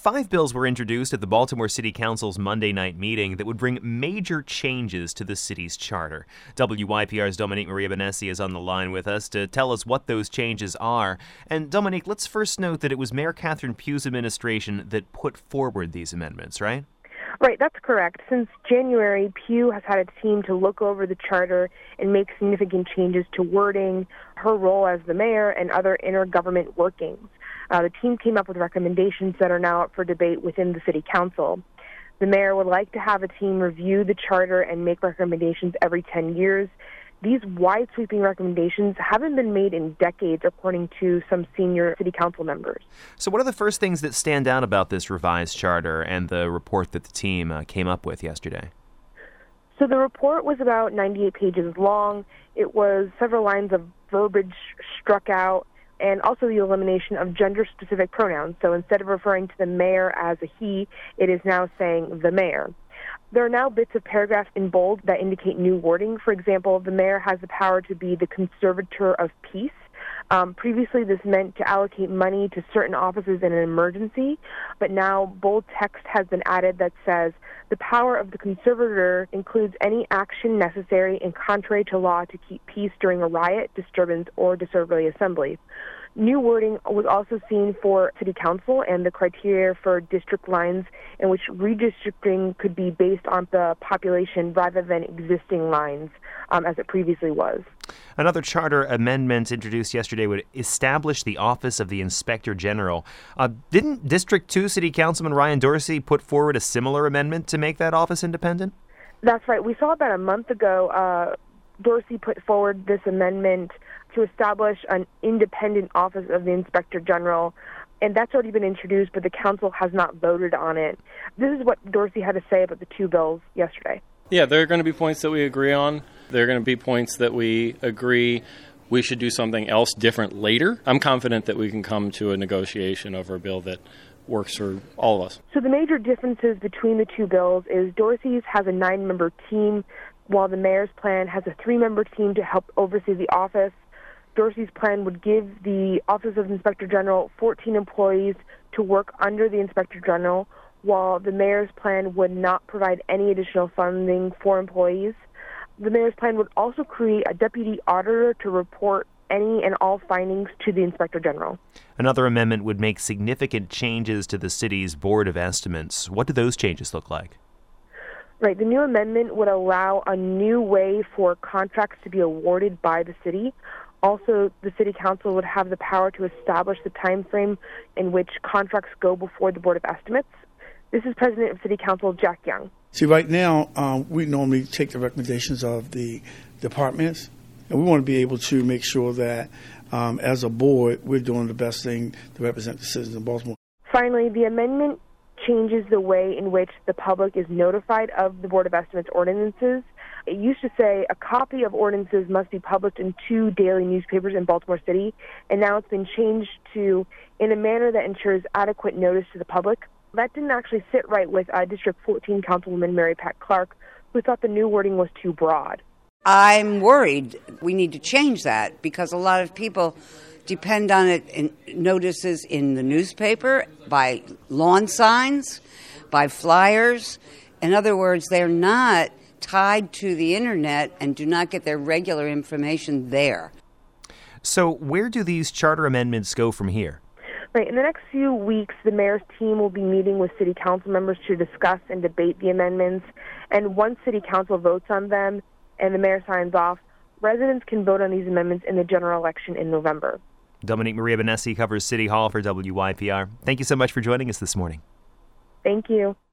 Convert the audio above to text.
5 bills were introduced at the Baltimore City Council's Monday night meeting that would bring major changes to the city's charter. WYPR's Dominique Maria Benessi is on the line with us to tell us what those changes are. And Dominique, let's first note that it was Mayor Catherine Pugh's administration that put forward these amendments, right? Right, that's correct. Since January, Pugh has had a team to look over the charter and make significant changes to wording, her role as the mayor, and other intergovernment workings. The team came up with recommendations that are now up for debate within the city council. The mayor would like to have a team review the charter and make recommendations every 10 years. These wide-sweeping recommendations haven't been made in decades, according to some senior city council members. So what are the first things that stand out about this revised charter and the report that the team came up with yesterday? So the report was about 98 pages long. It was several lines of verbiage struck out, and also the elimination of gender-specific pronouns. So instead of referring to the mayor as a he, it is now saying the mayor. There are now bits of paragraphs in bold that indicate new wording. For example, the mayor has the power to be the conservator of peace. Previously, this meant to allocate money to certain offices in an emergency, but now bold text has been added that says the power of the conservator includes any action necessary and contrary to law to keep peace during a riot, disturbance, or disorderly assembly. New wording was also seen for city council and the criteria for district lines in which redistricting could be based on the population rather than existing lines, as it previously was. Another charter amendment introduced yesterday would establish the office of the Inspector General. Didn't District 2 City Councilman Ryan Dorsey put forward a similar amendment to make that office independent? That's right. We saw about a month ago, Dorsey put forward this amendment to establish an independent office of the Inspector General, and that's already been introduced, but the council has not voted on it. This is what Dorsey had to say about the two bills yesterday. Yeah, there are going to be points that we agree on. There are going to be points that we agree we should do something else different later. I'm confident that we can come to a negotiation over a bill that works for all of us. So the major differences between the two bills is Dorsey's has a 9-member team, while the mayor's plan has a 3-member team to help oversee the office. Dorsey's plan would give the Office of Inspector General 14 employees to work under the Inspector General, while the mayor's plan would not provide any additional funding for employees. The mayor's plan would also create a deputy auditor to report any and all findings to the Inspector General. Another amendment would make significant changes to the city's Board of Estimates. What do those changes look like? Right. The new amendment would allow a new way for contracts to be awarded by the city. Also, the City Council would have the power to establish the time frame in which contracts go before the Board of Estimates. This is President of City Council Jack Young. See, right now, we normally take the recommendations of the departments, and we want to be able to make sure that, as a board, we're doing the best thing to represent the citizens of Baltimore. Finally, the amendment changes the way in which the public is notified of the Board of Estimates ordinances. It used to say a copy of ordinances must be published in 2 daily newspapers in Baltimore City, and now it's been changed to in a manner that ensures adequate notice to the public. That didn't actually sit right with District 14 Councilwoman Mary Pat Clark, who thought the new wording was too broad. I'm worried we need to change that because a lot of people depend on it in notices in the newspaper, by lawn signs, by flyers. In other words, they're not tied to the internet and do not get their regular information there. So where do these charter amendments go from here? Right. In the next few weeks, the mayor's team will be meeting with city council members to discuss and debate the amendments. And once city council votes on them and the mayor signs off, residents can vote on these amendments in the general election in November. Dominique Maria Benessi covers City Hall for WYPR. Thank you so much for joining us this morning. Thank you.